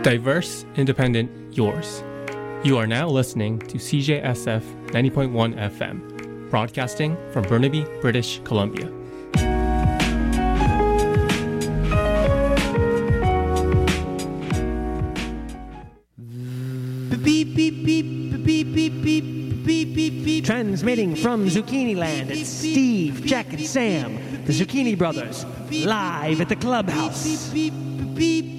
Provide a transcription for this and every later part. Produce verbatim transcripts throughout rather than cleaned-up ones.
Diverse, independent, yours. You are now listening to C J S F ninety point one F M, broadcasting from Burnaby, British Columbia. Beep, beep, beep, beep, beep, beep, beep, beep, beep. Transmitting from Zucchini Land, it's Steve, Jack, and Sam, the Zucchini Brothers, live at the clubhouse. Beep, beep, beep.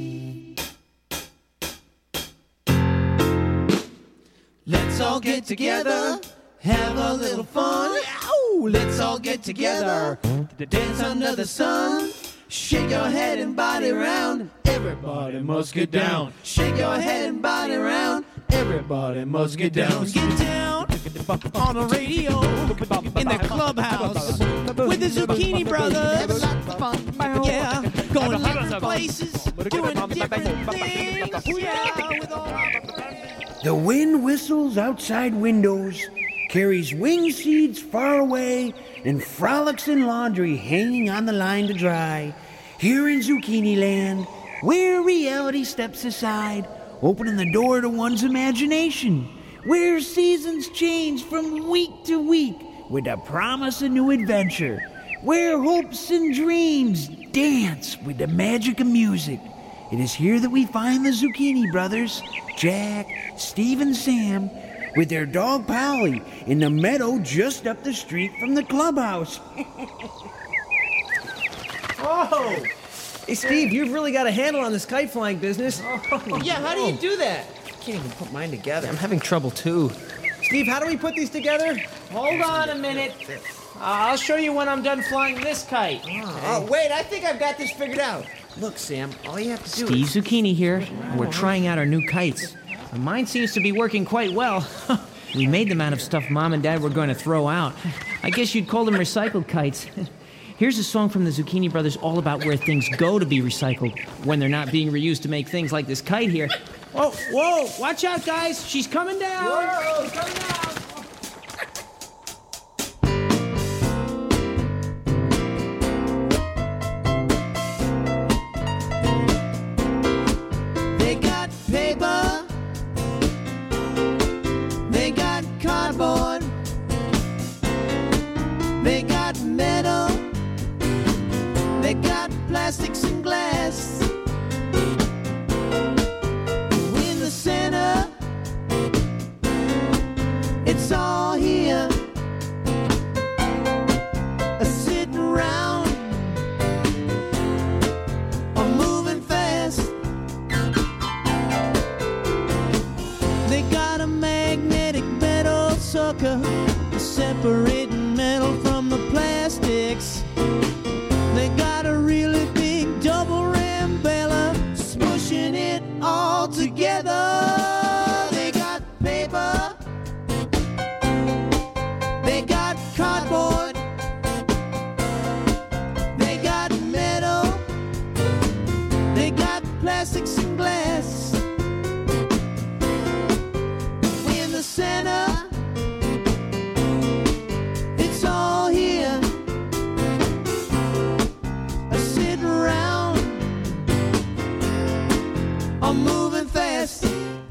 Let's all get together, have a little fun. Ow! Let's all get together to dance under the sun. Shake your head and body round. Everybody must get down. Shake your head and body round. Everybody must get down. Get down on the radio in the clubhouse with the Zucchini Brothers. Yeah, going different places, doing different things. Yeah, with all the wind whistles outside windows, carries wing seeds far away, and frolics in laundry hanging on the line to dry. Here in Zucchini Land, where reality steps aside, opening the door to one's imagination, where seasons change from week to week with the promise of new adventure, where hopes and dreams dance with the magic of music. It is here that we find the Zucchini Brothers, Jack, Steve, and Sam, with their dog Polly in the meadow just up the street from the clubhouse. Oh! Hey, Steve, you've really got a handle on this kite flying business. Oh, yeah, how do you do that? I can't even put mine together. I'm having trouble, too. Steve, how do we put these together? Hold on a minute. Uh, I'll show you when I'm done flying this kite. Oh, oh, wait, I think I've got this figured out. Look, Sam, all you have to do Steve is... Zucchini here. We're trying out our new kites. Mine seems to be working quite well. We made them out of stuff Mom and Dad were going to throw out. I guess you'd call them recycled kites. Here's a song from the Zucchini Brothers all about where things go to be recycled when they're not being reused to make things like this kite here. Whoa, whoa, watch out, guys. She's coming down. Whoa, coming down. They got paper. They got cardboard. They got metal. They got plastics and glass. In the center, it's all here, a sitting around, or moving fast. They got a magnetic metal sucker, separating metal from the plastics. They got a really big double ram bella, smushing it all together. They got paper. They got cardboard. They got metal. They got plastics and glass. In the center, it's all here. I'm moving fast.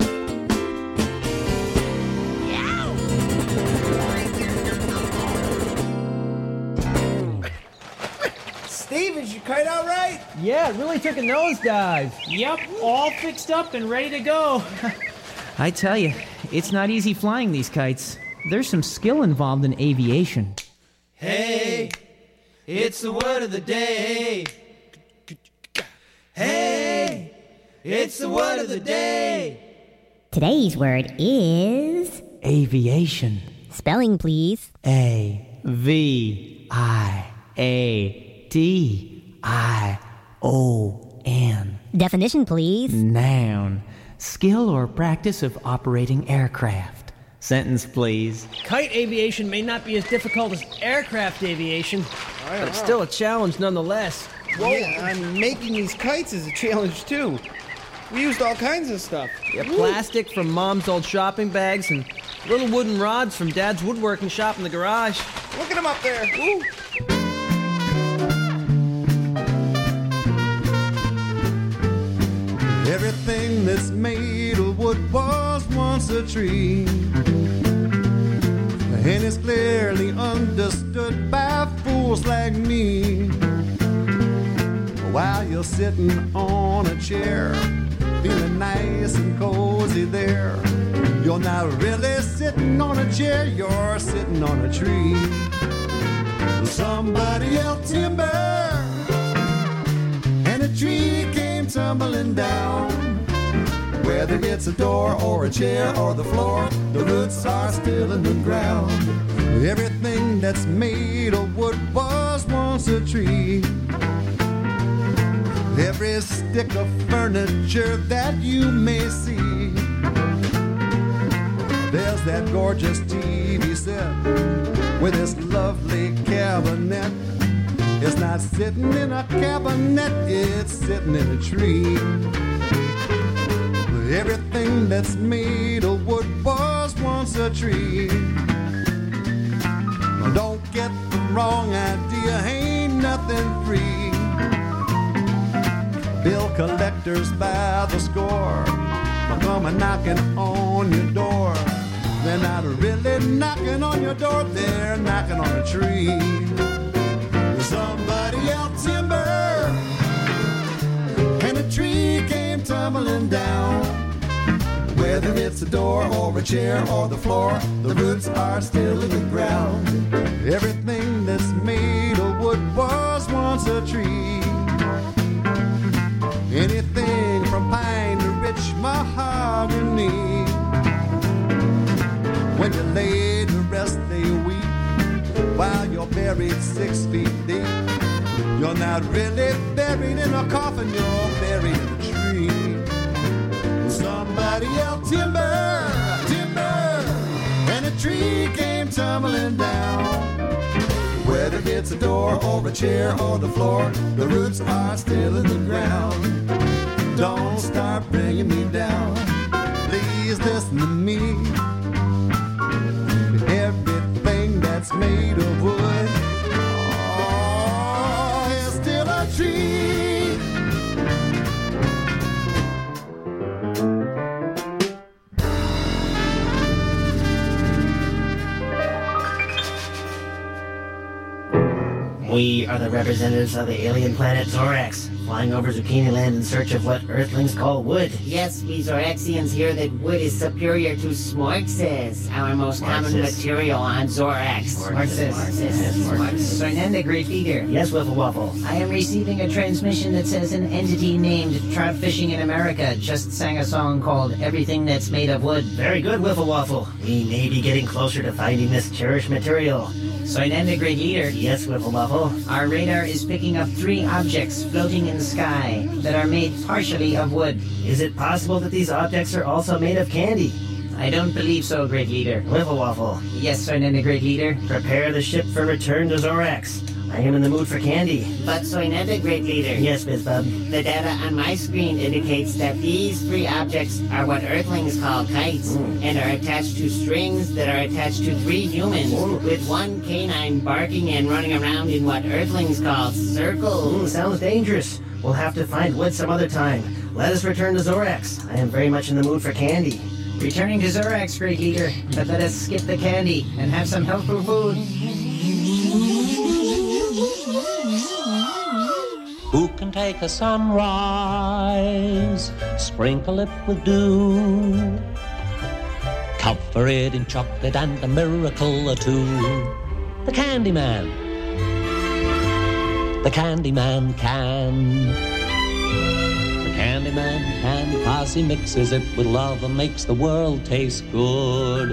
Steve, is your kite all right? Yeah, it really took a nosedive. Yep, all fixed up and ready to go. I tell you, it's not easy flying these kites. There's some skill involved in aviation. Hey, it's the word of the day. Hey, it's the word of the day. Today's word is... Aviation. Spelling, please. A V I A D I O N. Definition, please. Noun. Skill or practice of operating aircraft. Sentence, please. Kite aviation may not be as difficult as aircraft aviation, but it's still a challenge nonetheless. Whoa, yeah, and making these kites is a challenge, too. We used all kinds of stuff. Yeah, plastic from Mom's old shopping bags and little wooden rods from Dad's woodworking shop in the garage. Look at them up there. Ooh. Everything that's made of wood was once a tree, and it's clearly understood by fools like me. While you're sitting on a chair, feeling nice and cozy there, you're not really sitting on a chair, you're sitting on a tree. Somebody yelled timber, and a tree came tumbling down. Whether it's a door or a chair or the floor, the roots are still in the ground. Everything that's made of wood was once a tree. Every stick of furniture that you may see, there's that gorgeous T V set with this lovely cabinet. It's not sitting in a cabinet, it's sitting in a tree. Everything that's made of wood was once a tree. Now don't get the wrong idea, ain't nothing free. Bill collectors by the score will come a knocking on your door. They're not really knocking on your door, they're knocking on a tree. Somebody yelled timber, and a tree came tumbling down. Whether it's a door or a chair or the floor, the roots are still in the ground. Everything that's made of wood was once a tree. Anything from pine to rich mahogany. When you lay to rest they weep while you're buried six feet deep. You're not really buried in a coffin, you're buried in a tree. Somebody yelled timber, timber, and a tree came tumbling down. Whether it's a door or a chair or the floor, the roots are still in the ground. Don't start bringing me down, please listen to me. Everything that's made of wood, oh, is still a tree. We are the representatives of the alien planet Zorax, flying over Zucchini Land in search of what Earthlings call wood. Yes, we Zoraxians hear that wood is superior to smorxes, our most common material on Zorax. Smorxes. Smorxes. Soinanda, Great Leader. Yes, Wiffle Waffle. I am receiving a transmission that says an entity named Trout Fishing in America just sang a song called Everything That's Made of Wood. Very good, Wiffle Waffle. We may be getting closer to finding this cherished material. Soinanda, Great Leader. Yes, Wiffle Waffle. Our radar is picking up three objects floating in the sky that are made partially of wood. Is it possible that these objects are also made of candy? I don't believe so, Great Leader. Wiffle Waffle. Yes, Soinanda, Great Leader. Prepare the ship for return to Zorax. I am in the mood for candy. But Soinanda, Great Leader. Yes, BizBub. The data on my screen indicates that these three objects are what Earthlings call kites, mm. and are attached to strings that are attached to three humans, mm. with one canine barking and running around in what Earthlings call circles. Mm, sounds dangerous. We'll have to find wood some other time. Let us return to Zorax. I am very much in the mood for candy. Returning to Zorax, Great Leader, but let us skip the candy and have some healthful food. Who can take a sunrise, sprinkle it with dew, cover it in chocolate and a miracle or two? The Candyman. The Candyman can. The Candyman can, 'cause he mixes it with love and makes the world taste good.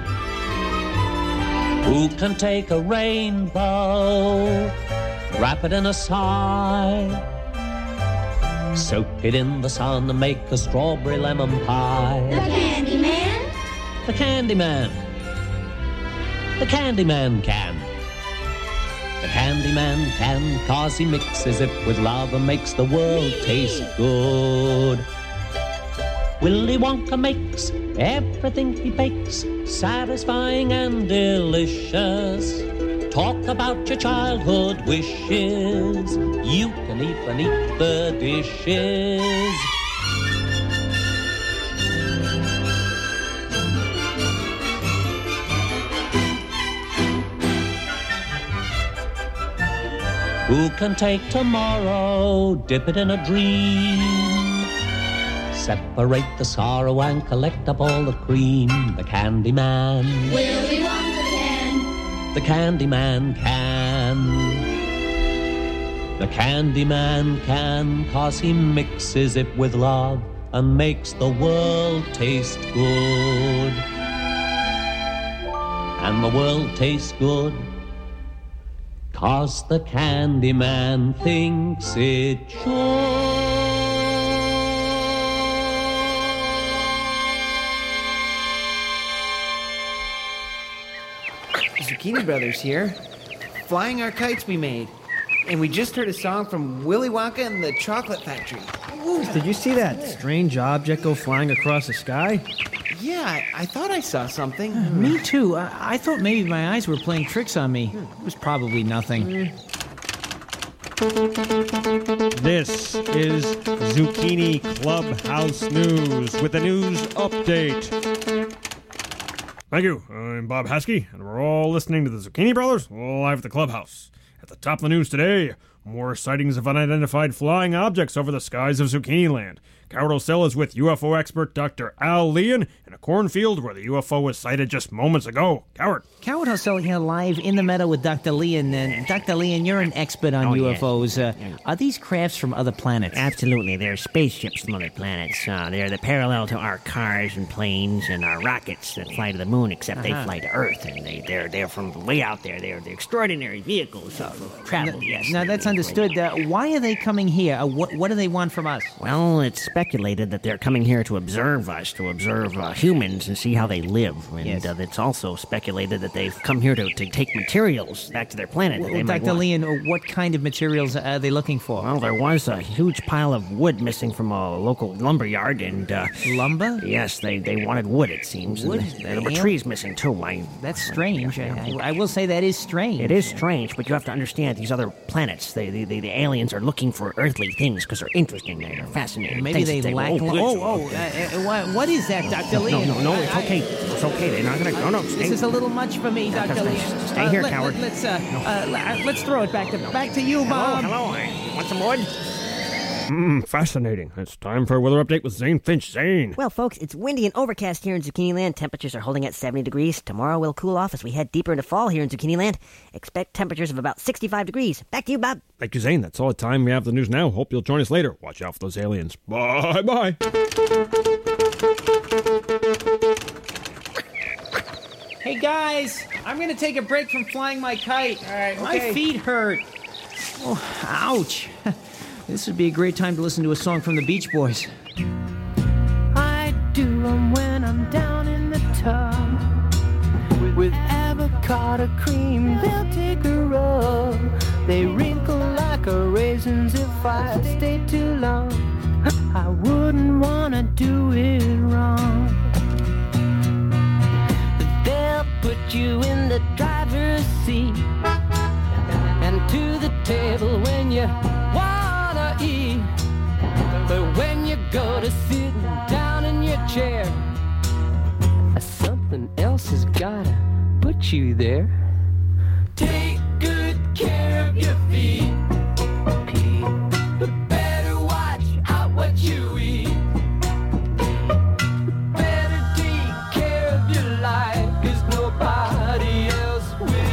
Who can take a rainbow, wrap it in a sigh, soak it in the sun and make a strawberry lemon pie? The Candyman? The Candyman. The Candyman can. The Candyman can, 'cause he mixes it with love and makes the world taste good. Willy Wonka makes everything he bakes satisfying and delicious. Talk about your childhood wishes, you can even eat the dishes. Who can take tomorrow, dip it in a dream? Separate the sorrow and collect up all the cream. The Candy Man. Willy Wonka can. The Candy Man can. The Candy Man can, 'cause he mixes it with love and makes the world taste good. And the world tastes good 'cause the Candy Man thinks it should. Zucchini Brothers here, flying our kites we made. And we just heard a song from Willy Wonka and the Chocolate Factory. Ooh, did you see that strange object go flying across the sky? Yeah, I, I thought I saw something. Me too. I, I thought maybe my eyes were playing tricks on me. It was probably nothing. This is Zucchini Clubhouse News with a news update. Thank you. I'm Bob Haskey, and we're all listening to the Zucchini Brothers live at the clubhouse. At the top of the news today, more sightings of unidentified flying objects over the skies of Zucchini Land. Coward O'Sell is with U F O expert Doctor Al Leon in a cornfield where the U F O was sighted just moments ago. Coward. Coward O'Sell here live in the meadow with Doctor Leon. And Doctor Leon, you're an expert on Oh, U yeah. F Os. Uh, are these crafts from other planets? Absolutely. They're spaceships from other planets. Uh, they're the parallel to our cars and planes and our rockets that fly to the moon, except Uh-huh. they fly to Earth. And they, they're, they're from way out there. They're, they're extraordinary vehicles of travel, yes. Now, that's understood. Uh, why are they coming here? Uh, what, what do they want from us? Well, it's speculated that they're coming here to observe us, to observe uh, humans and see how they live. And Yes. uh, it's also speculated that they've come here to, to take materials back to their planet that they Well, might Doctor want. Leon, uh, what kind of materials are they looking for? Well, there was a huge pile of wood missing from a local lumber yard, and... Uh, Lumber? Yes, they, they wanted wood, it seems. Wood? And there were Damn. trees missing, too. I, That's strange. I, I will say that is strange. It is strange, but you have to understand these other planets. They, they, they, the aliens are looking for earthly things because they're interesting. They're fascinating. Maybe things they that lack... oh, good. Oh, oh, uh, uh, what, what is that, Doctor No, Leon? no, no, it's I- okay. It's okay. They're not going to... No, no, stay. This is a little much for me, No, Doctor stay- Leon. stay here, let, coward. Let, let's, uh, uh, le- let's throw it back to back to you, Bob. Hello, hello. Want some wood? Mmm, fascinating. It's time for a weather update with Zane Finch. Zane. Well, folks, it's windy and overcast here in Zucchini Land. Temperatures are holding at seventy degrees. Tomorrow will cool off as we head deeper into fall here in Zucchini Land. Expect temperatures of about sixty-five degrees. Back to you, Bob. Thank you, Zane. That's all the time we have for the news now. Hope you'll join us later. Watch out for those aliens. Bye-bye. Hey, guys, I'm going to take a break from flying my kite. All right, My okay. feet hurt. Oh, ouch. This would be a great time to listen to a song from the Beach Boys. I do them when I'm down in the tub with avocado cream. They'll take a rub. They wrinkle like a raisins if I stay too long. I wouldn't wanna do it wrong. They'll put you in the driver's seat and to the table when you wanna eat. But when you go to sitting down in your chair, something else has gotta put you there. Take good care of your feet. But better watch out what you eat. Better take care of your life, 'cause nobody else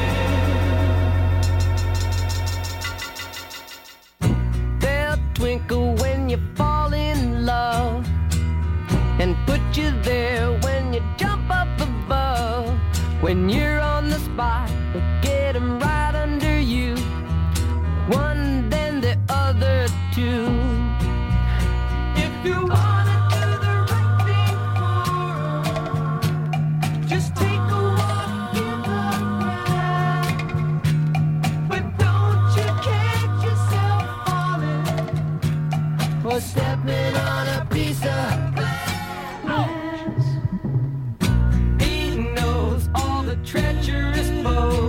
will. They'll twinkle when you fall in love and put you there when you jump up above. When you're on the spot, they get 'em right under you. One, then the other two. If you wanna do the right thing for 'em, just take a walk in the grass. But don't you catch yourself falling or stepping on a piece of glass. He knows all the treacherous foes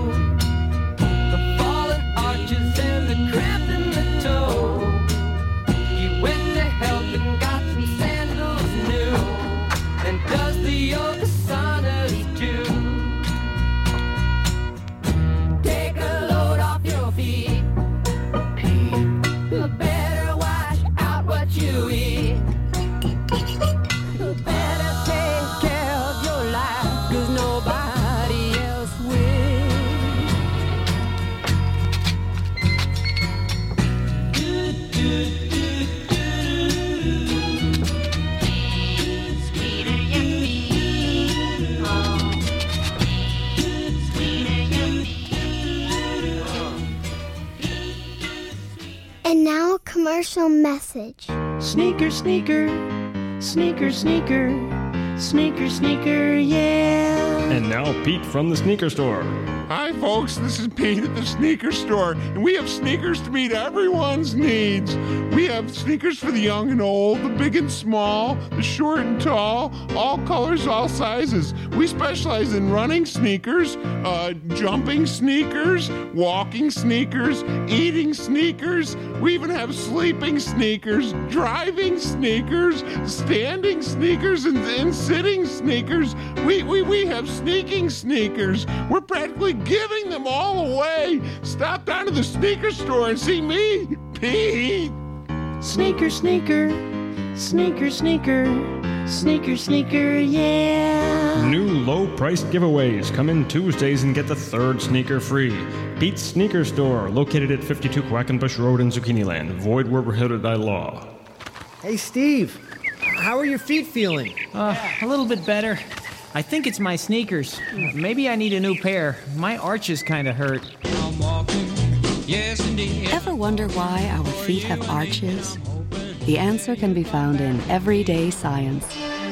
commercial message. Sneaker, sneaker, sneaker, sneaker, sneaker, sneaker, yeah. And now Pete from the sneaker store. Hi folks, this is Pete at the sneaker store, and we have sneakers to meet everyone's needs. We have sneakers for the young and old, the big and small, the short and tall, all colors, all sizes. We specialize in running sneakers, uh, jumping sneakers, walking sneakers, eating sneakers. We even have sleeping sneakers, driving sneakers, standing sneakers, and, and sitting sneakers. We, we, we have sneaking sneakers. We're practically giving them all away. Stop down to the sneaker store and see me, Pete. Sneaker, sneaker, sneaker, sneaker, sneaker, sneaker, yeah. New low-priced giveaways. Come in Tuesdays and get the third sneaker free. Pete's Sneaker Store, located at fifty-two Quackenbush Road in Zucchini Land. Void where prohibited by law. Hey, Steve. How are your feet feeling? Uh, a little bit better. I think it's my sneakers. Maybe I need a new pair. My arches kind of hurt. I'm walking, yes indeed. Ever wonder why our feet have arches? The answer can be found in Everyday Science.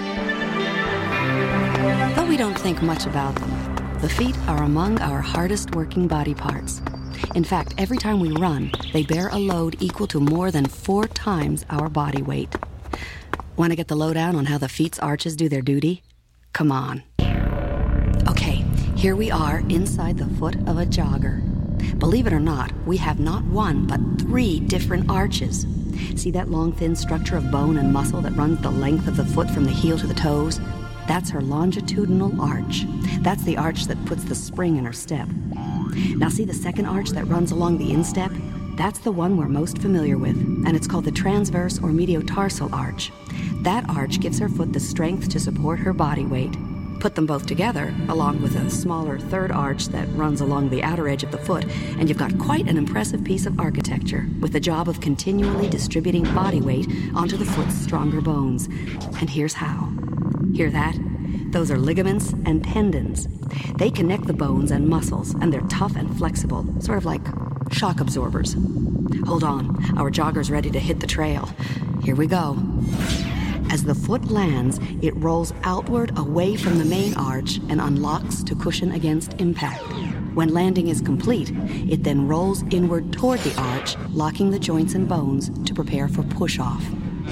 Though we don't think much about them, the feet are among our hardest working body parts. In fact, every time we run, they bear a load equal to more than four times our body weight. Want to get the lowdown on how the feet's arches do their duty? Come on. Okay, here we are inside the foot of a jogger. Believe it or not, we have not one but three different arches. See that long, thin structure of bone and muscle that runs the length of the foot from the heel to the toes? That's her longitudinal arch. That's the arch that puts the spring in her step. Now see the second arch that runs along the instep? That's the one we're most familiar with, and it's called the transverse or mediotarsal arch. That arch gives her foot the strength to support her body weight. Put them both together, along with a smaller third arch that runs along the outer edge of the foot, and you've got quite an impressive piece of architecture, with the job of continually distributing body weight onto the foot's stronger bones. And here's how. Hear that? Those are ligaments and tendons. They connect the bones and muscles, and they're tough and flexible, sort of like shock absorbers. Hold on, our jogger's ready to hit the trail. Here we go. As the foot lands, it rolls outward away from the main arch and unlocks to cushion against impact. When landing is complete, it then rolls inward toward the arch, locking the joints and bones to prepare for push-off.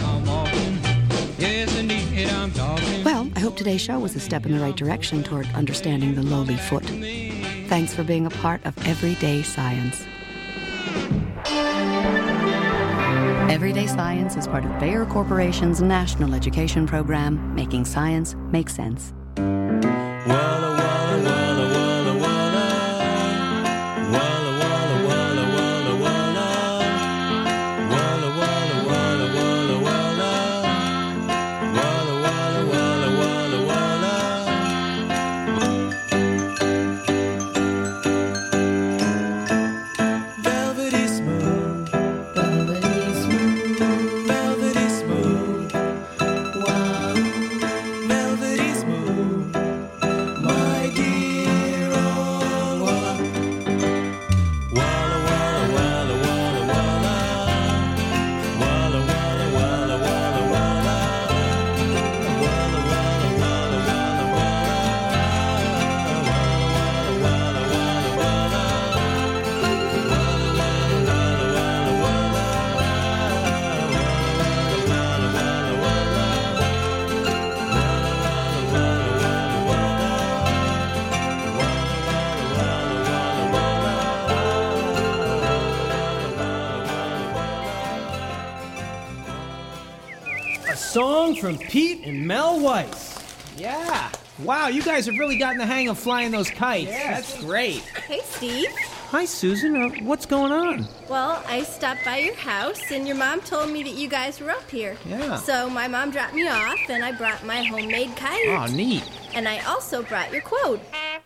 Well, I hope today's show was a step in the right direction toward understanding the lowly foot. Thanks for being a part of Everyday Science. Everyday Science is part of Bayer Corporation's national education program, making science make sense. Song from Pete and Mel Weiss. Yeah. Wow, you guys have really gotten the hang of flying those kites. Yes. That's great. Hey, Steve. Hi, Susan. Uh, what's going on? Well, I stopped by your house, and your mom told me that you guys were up here. Yeah. So my mom dropped me off, and I brought my homemade kite. Oh, neat. And I also brought your quote.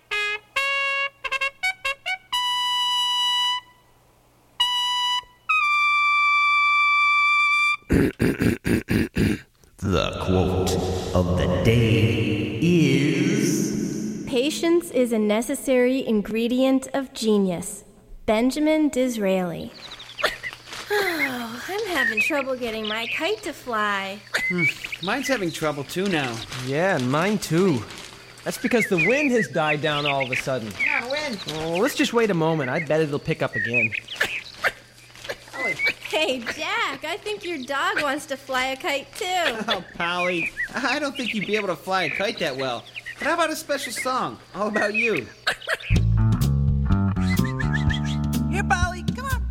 The quote of the day is... Patience is a necessary ingredient of genius. Benjamin Disraeli. Oh, I'm having trouble getting my kite to fly. Hmm, mine's having trouble too now. Yeah, and mine too. That's because the wind has died down all of a sudden. Come on, wind! Oh, let's just wait a moment. I bet it'll pick up again. Hey, Jack, I think your dog wants to fly a kite too. Oh, Polly, I don't think you'd be able to fly a kite that well. But how about a special song all about you? Here, Polly, come on.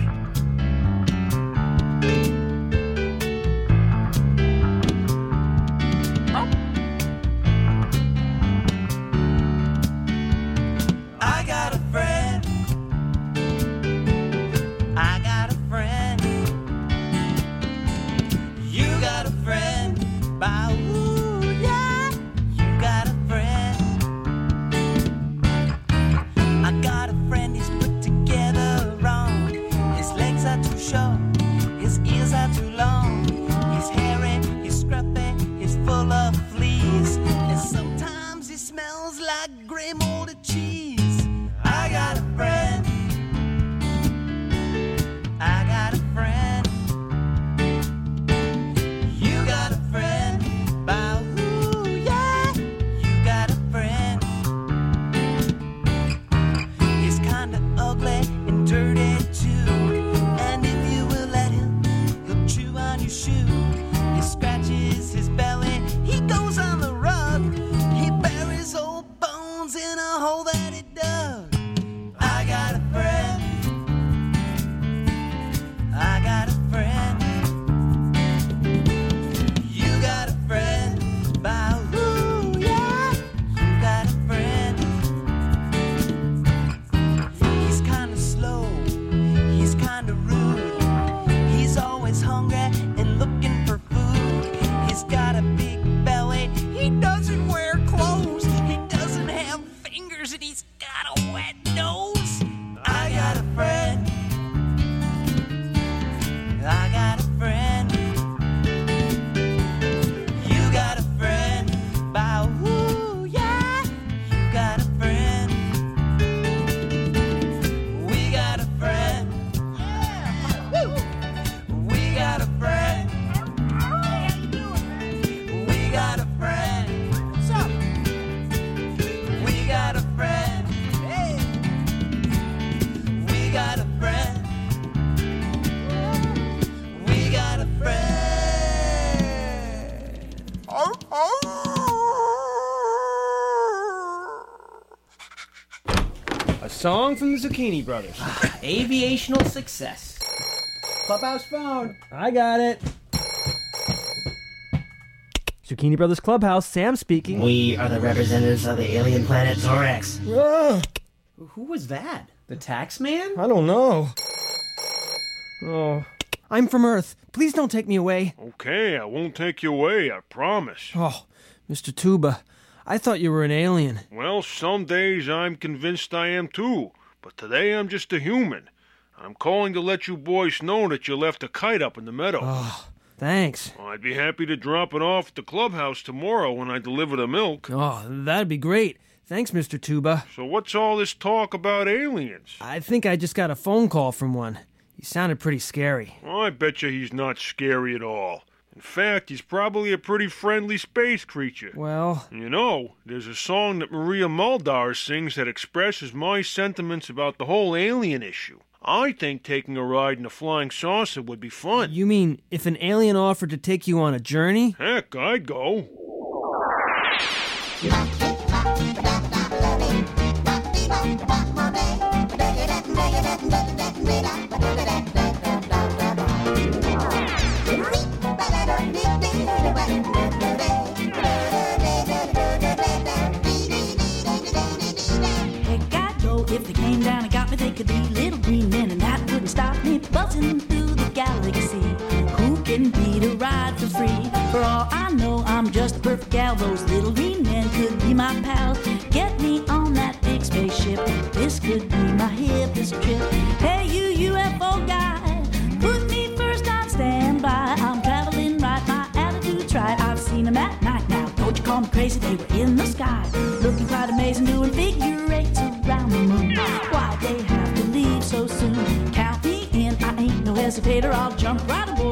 I got a friend. I got a friend. You got a friend. Bow, ooh, yeah. You got a friend. I got a friend, he's put together wrong. His legs are too short, his ears are too long. He's hairy, he's scruffy, he's full of fleas. And sometimes he smells like gray molded cheese. I got a friend. I got a friend. You got a friend. Bow, ooh, yeah. You got a friend. He's kinda ugly and dirty too. And if you will let him, he'll chew on your shoe. He scratches his belly, he goes on the rug. He buries old bones in a hole that he dug. I got a friend. I got a friend. You got a friend. Bow, ooh, yeah. You got a friend. He's kinda slow. He's kinda rude. He's always hungry and looking for food. He's got a big belly. He doesn't wear clothes. He doesn't have fingers and he's got a wet nose. I got a friend. I got a friend. You got a friend. Bow, ooh, yeah. You got a friend. We got a friend. Yeah. Woo. We got a friend. We got a friend. What's up? We got a friend. Hey. We got a friend. We got a friend. Oh, oh. A song from the Zucchini Brothers. Aviational success. Clubhouse phone. I got it. Zucchini Brothers Clubhouse, Sam speaking. We are the representatives of the alien planet Zorax. Ah, Who was that? The tax man? I don't know. Oh, I'm from Earth. Please don't take me away. Okay, I won't take you away, I promise. Oh, Mister Tuba, I thought you were an alien. Well, some days I'm convinced I am too, but today I'm just a human. I'm calling to let you boys know that you left a kite up in the meadow. Oh, thanks. I'd be happy to drop it off at the clubhouse tomorrow when I deliver the milk. Oh, that'd be great. Thanks, Mister Tuba. So what's all this talk about aliens? I think I just got a phone call from one. He sounded pretty scary. I bet you he's not scary at all. In fact, he's probably a pretty friendly space creature. Well... You know, there's a song that Maria Muldaur sings that expresses my sentiments about the whole alien issue. I think taking a ride in a flying saucer would be fun. You mean if an alien offered to take you on a journey? Heck, I'd go. Heck, I'd go if they came down and got me. They could be little green men, and that wouldn't stop me buzzing through the galaxy. Who can beat a ride for free? For all I know, I'm just a perfect gal. Those little green men could be my pals. Get me on that big spaceship. This could be my hippest trip. Hey, you U F O guy, put me first on standby. I'm traveling right, my attitude's right. I've seen them at night now. Don't you call me crazy, they were in the sky, looking quite amazing, doing figure eights around the moon. Why'd they have to leave so soon? Count me in, I ain't no hesitator. I'll jump right aboard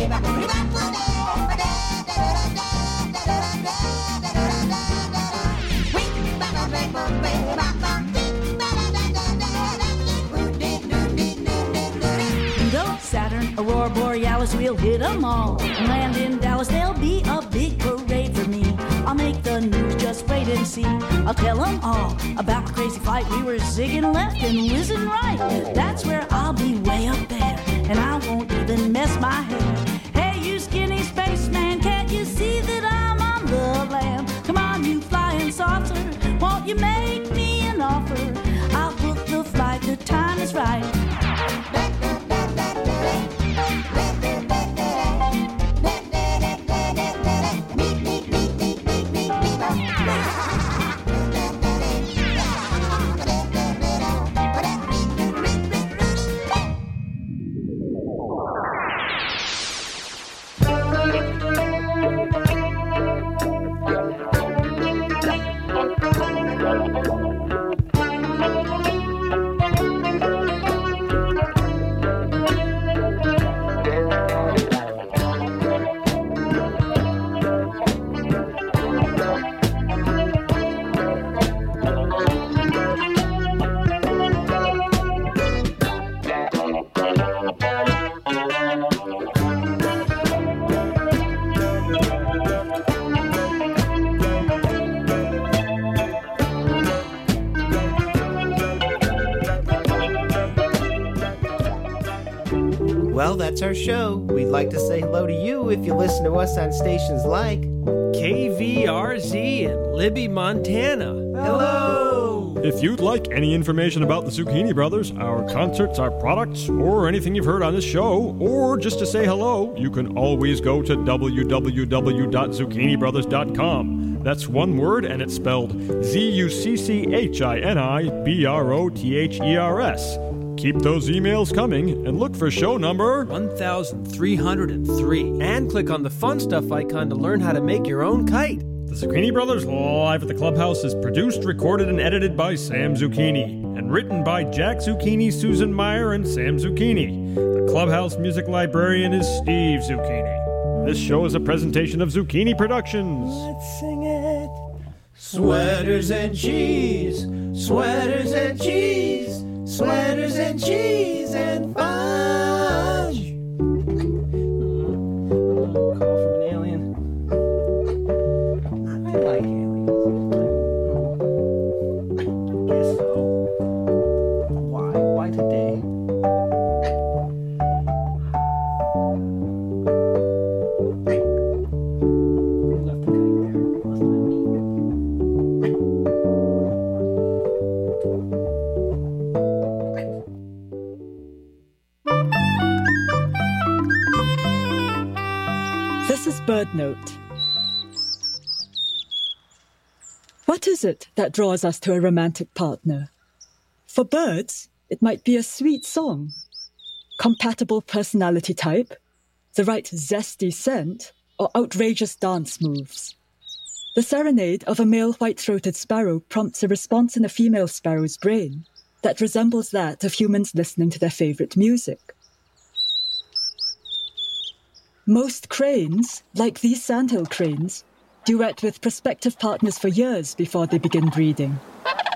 Pluto, Saturn, Aurora Borealis, we'll hit 'em all. Land in Dallas, there'll be a big parade for me. I'll make the news, just wait and see. I'll tell 'em all about the crazy fight. We were zigging left and whizzing right. That's where I'll be way up there, and I won't even mess my hair. Hey, you skinny spaceman, can't you see that I'm on the lam? Come on, you flying saucer, won't you make me an offer? I'll book the flight, the time is right. Well, that's our show. We'd like to say hello to you if you listen to us on stations like K V R Z in Libby, Montana. Hello! If you'd like any information about the Zucchini Brothers, our concerts, our products, or anything you've heard on this show, or just to say hello, you can always go to w w w dot zucchini brothers dot com. That's one word, and it's spelled Z U C C H I N I B R O T H E R S. Keep those emails coming and look for show number one thousand three hundred three. And click on the fun stuff icon to learn how to make your own kite. The Zucchini Brothers Live at the Clubhouse is produced, recorded, and edited by Sam Zucchini, and written by Jack Zucchini, Susan Meyer, and Sam Zucchini. The Clubhouse music librarian is Steve Zucchini. This show is a presentation of Zucchini Productions. Let's sing it. Sweaters and cheese, sweaters and cheese, sweaters and cheese and fudge. Call from an alien. I like aliens. Guess so. Why? Why today? Left the kite there. Must have been me. This is Bird Note. What is it that draws us to a romantic partner? For birds, it might be a sweet song, compatible personality type, the right zesty scent, or outrageous dance moves. The serenade of a male white-throated sparrow prompts a response in a female sparrow's brain that resembles that of humans listening to their favorite music. Most cranes, like these sandhill cranes, duet with prospective partners for years before they begin breeding.